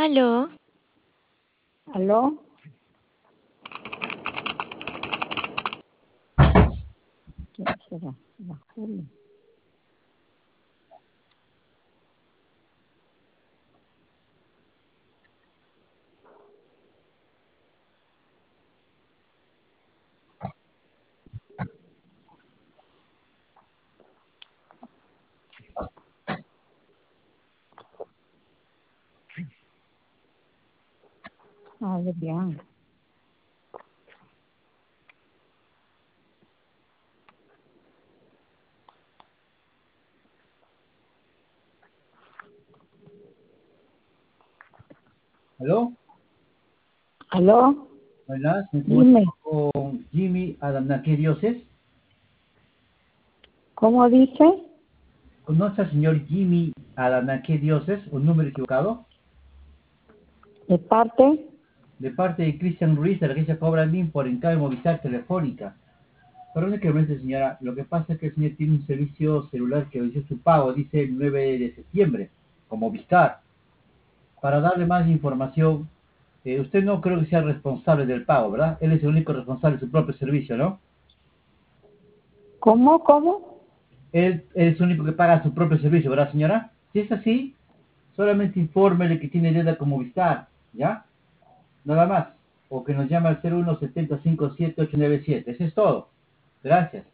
Aló, ¿Aló? ¿Quién será? La Julia. Adrián. ¿Aló? ¿Aló? Buenas, me Dime, comunico con Jimmy Adamnaque Dioses. ¿cómo dice? ¿Conoce al señor Jimmy Adamnaque Dioses? ¿Un número equivocado? ¿De parte? De parte de Cristian Ruiz de la agencia Cobra Link por encargo de Movistar Telefónica. Perdone que lo mente, señora. Lo que pasa es que el señor tiene un servicio celular que venció su pago, dice el 9 de septiembre, con Movistar. Para darle más información, usted no creo que sea responsable del pago, ¿verdad? Él es el único responsable de su propio servicio, ¿no? ¿Cómo? Él es el único que paga su propio servicio, ¿verdad, señora? Si es así, solamente infórmele que tiene deuda con Movistar, ¿ya? Nada más. O que nos llame al 01 70 57 897. Eso es todo. Gracias.